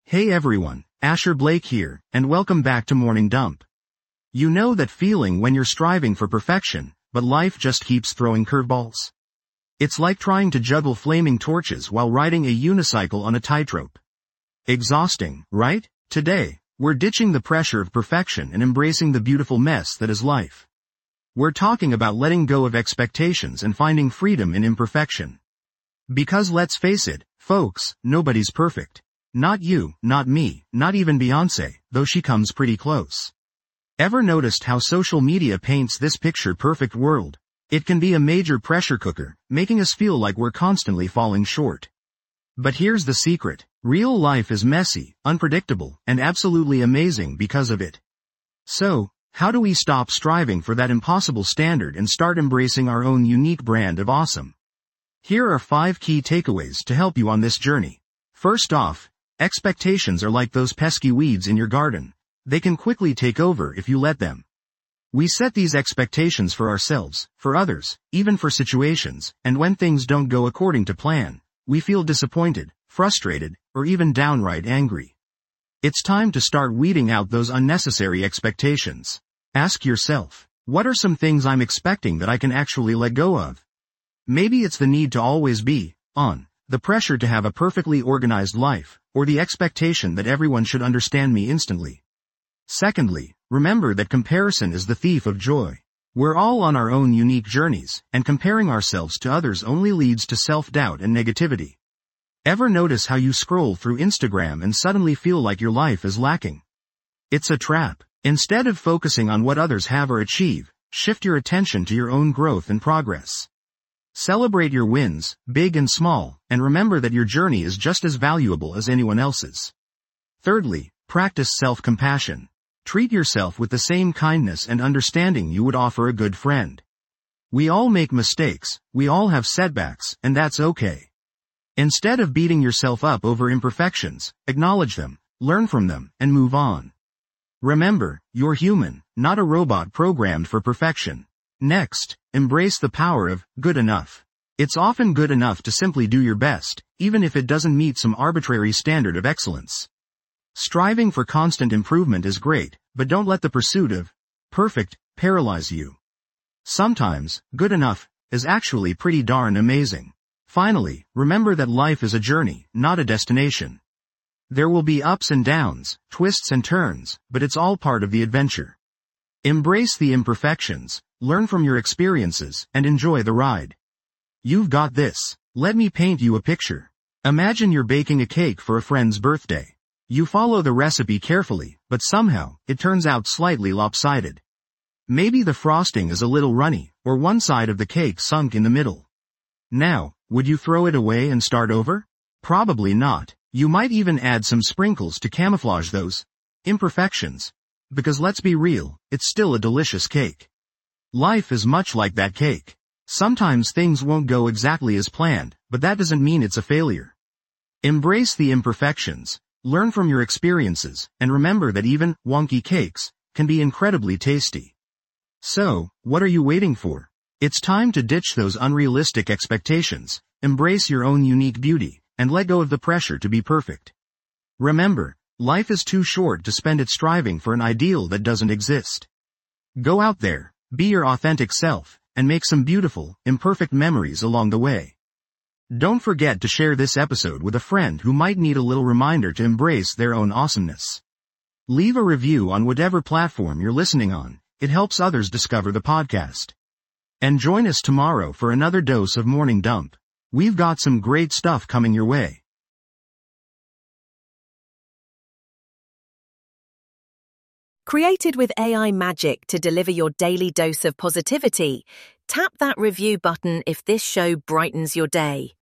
Hey everyone, Asher Blake here, and welcome back to Morning Dump. You know that feeling when you're striving for perfection, but life just keeps throwing curveballs? It's like trying to juggle flaming torches while riding a unicycle on a tightrope. Exhausting, right? Today, we're ditching the pressure of perfection and embracing the beautiful mess that is life. We're talking about letting go of expectations and finding freedom in imperfection. Because let's face it, folks, nobody's perfect. Not you, not me, not even Beyoncé, though she comes pretty close. Ever noticed how social media paints this picture-perfect world? It can be a major pressure cooker, making us feel like we're constantly falling short. But here's the secret. Real life is messy, unpredictable, and absolutely amazing because of it. So, how do we stop striving for that impossible standard and start embracing our own unique brand of awesome? Here are 5 key takeaways to help you on this journey. First off, expectations are like those pesky weeds in your garden. They can quickly take over if you let them. We set these expectations for ourselves, for others, even for situations, and when things don't go according to plan, we feel disappointed, frustrated, or even downright angry. It's time to start weeding out those unnecessary expectations. Ask yourself, what are some things I'm expecting that I can actually let go of? Maybe it's the need to always be on, the pressure to have a perfectly organized life, or the expectation that everyone should understand me instantly. Secondly, remember that comparison is the thief of joy. We're all on our own unique journeys, and comparing ourselves to others only leads to self-doubt and negativity. Ever notice how you scroll through Instagram and suddenly feel like your life is lacking? It's a trap. Instead of focusing on what others have or achieve, shift your attention to your own growth and progress. Celebrate your wins, big and small, and remember that your journey is just as valuable as anyone else's. Thirdly, practice self-compassion. Treat yourself with the same kindness and understanding you would offer a good friend. We all make mistakes, we all have setbacks, and that's okay. Instead of beating yourself up over imperfections, acknowledge them, learn from them, and move on. Remember, you're human, not a robot programmed for perfection. Next, embrace the power of good enough. It's often good enough to simply do your best, even if it doesn't meet some arbitrary standard of excellence. Striving for constant improvement is great, but don't let the pursuit of perfect paralyze you. Sometimes, good enough is actually pretty darn amazing. Finally, remember that life is a journey, not a destination. There will be ups and downs, twists and turns, but it's all part of the adventure. Embrace the imperfections, learn from your experiences, and enjoy the ride. You've got this. Let me paint you a picture. Imagine you're baking a cake for a friend's birthday. You follow the recipe carefully, but somehow, it turns out slightly lopsided. Maybe the frosting is a little runny, or one side of the cake sunk in the middle. Now, would you throw it away and start over? Probably not. You might even add some sprinkles to camouflage those imperfections. Because let's be real, it's still a delicious cake. Life is much like that cake. Sometimes things won't go exactly as planned, but that doesn't mean it's a failure. Embrace the imperfections, learn from your experiences, and remember that even wonky cakes can be incredibly tasty. So, what are you waiting for? It's time to ditch those unrealistic expectations, embrace your own unique beauty, and let go of the pressure to be perfect. Remember, life is too short to spend it striving for an ideal that doesn't exist. Go out there, be your authentic self, and make some beautiful, imperfect memories along the way. Don't forget to share this episode with a friend who might need a little reminder to embrace their own awesomeness. Leave a review on whatever platform you're listening on. It helps others discover the podcast. And join us tomorrow for another dose of Morning Dump. We've got some great stuff coming your way. Created with AI magic to deliver your daily dose of positivity, tap that review button if this show brightens your day.